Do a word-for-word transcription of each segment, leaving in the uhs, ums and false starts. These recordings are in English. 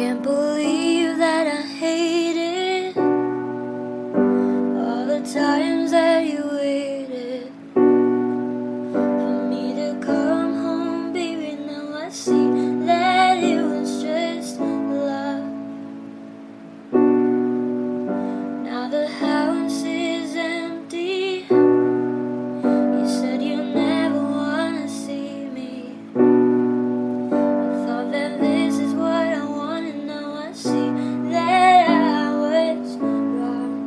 can't believe that I hated all the times that you waited for me to come home, baby. Now I see that it was just love. Now the house is empty. You said you never wanna see me. I thought that this is what I wanted. Now I see that I was wrong.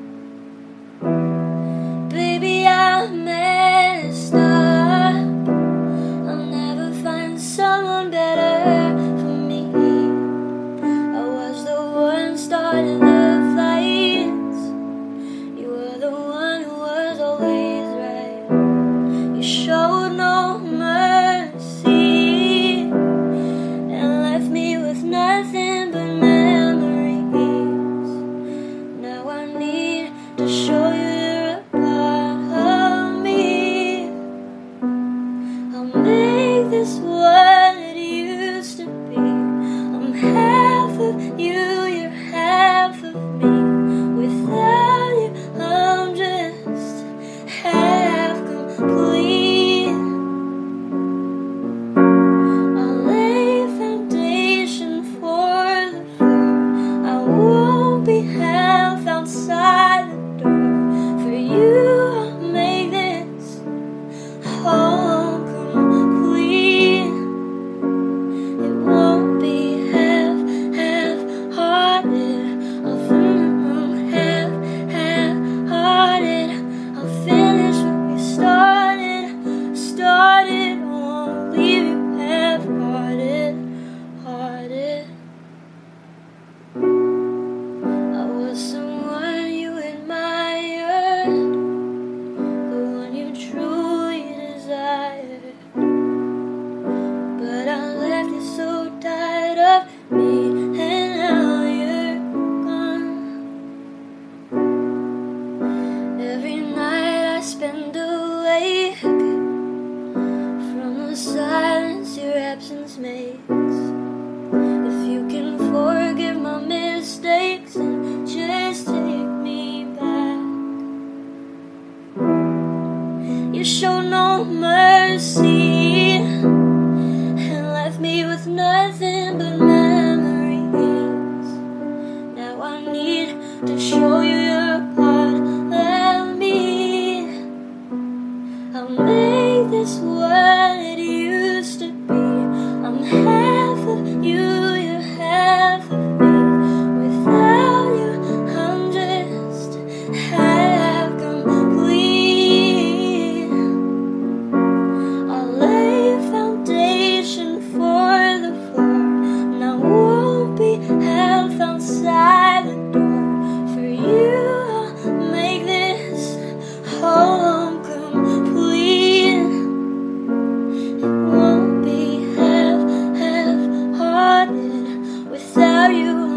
Baby, I messed up. I'll never find someone better for me. I was the one starting the fights. You were the one who was always right. You showed no mercy and left me with nothing but memories. Now I need to show you you're a part of me. I'll make this what it used to be. I'm half of you, you're half of me. Without you, I'm just half complete. I'll lay foundation for the floor. I won't be half outside the door. For you, I'll make this home complete. It won't be half, half-hearted. I'll finish half, half-hearted. I'll finish what we started, started. I won't leave you half-hearted, hearted. I was someone you admired, the one you truly desired. But I left you so tired of me, and now you're gone. Every night I spend awake from the silence your absence makes. If you can forgive my mistakes and just take me back. You showed no mercy and left me with nothing but memories. Now I need to show you you're a part of me. I'll make this what it used to be. I'm half of you, you're half of me. Without you, I'm just half complete. I'll lay foundation for the floor, and I won't be half outside the door. For you, I'll make this home complete. It won't be half, half-hearted. Without you,